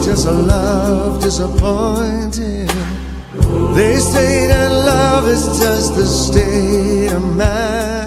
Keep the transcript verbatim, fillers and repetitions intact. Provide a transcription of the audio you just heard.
just a love disappointed. They say that love is just a state of mind.